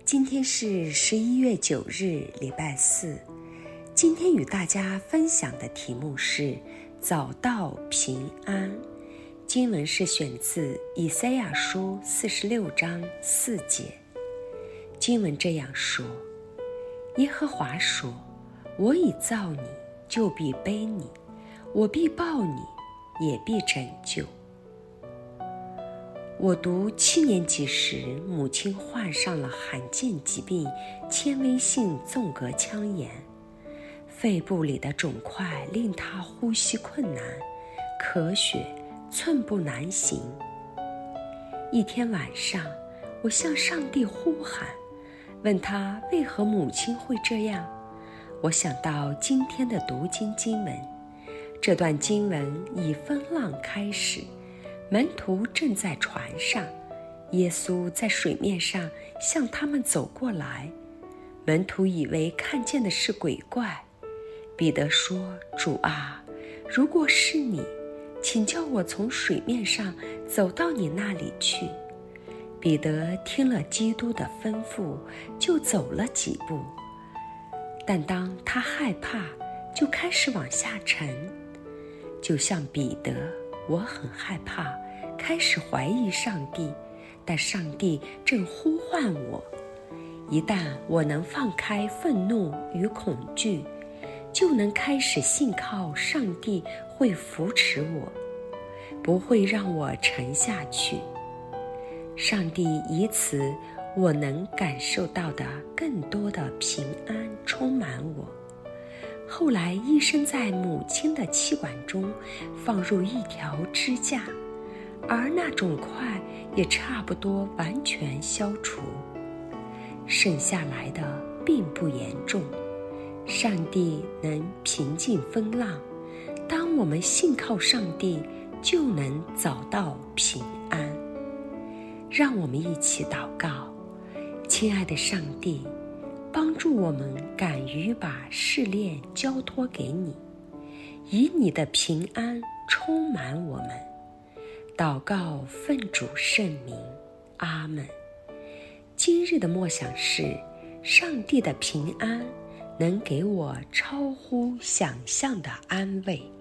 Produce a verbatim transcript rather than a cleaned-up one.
今天是十一月九日，礼拜四。今天与大家分享的题目是找到平安。经文是选自以赛亚书四十六章四节。经文这样说：耶和华说，我已造你，就必背你，我必抱你，也必拯救。我读七年级时，母亲患上了罕见疾病纤维性纵隔腔炎，肺部里的肿块令她呼吸困难，咳血，寸步难行。一天晚上，我向上帝呼喊，问他为何母亲会这样。我想到今天的读经经文，这段经文以风浪开始，门徒正在船上，耶稣在水面上向他们走过来，门徒以为看见的是鬼怪。彼得说，主啊，如果是你，请叫我从水面上走到你那里去。彼得听了基督的吩咐，就走了几步，但当他害怕，就开始往下沉。就像彼得，我很害怕，开始怀疑上帝，但上帝正呼唤我。一旦我能放开愤怒与恐惧，就能开始信靠上帝会扶持我，不会让我沉下去。上帝以此我能感受到的更多的平安充满我。后来医生在母亲的气管中放入一条支架，而那肿块也差不多完全消除，剩下来的并不严重。上帝能平静风浪，当我们信靠上帝，就能找到平安。让我们一起祷告。亲爱的上帝，帮助我们敢于把试炼交托给你，以你的平安充满我们。祷告奉主圣名，阿们。今日的默想是，上帝的平安能给我超乎想象的安慰。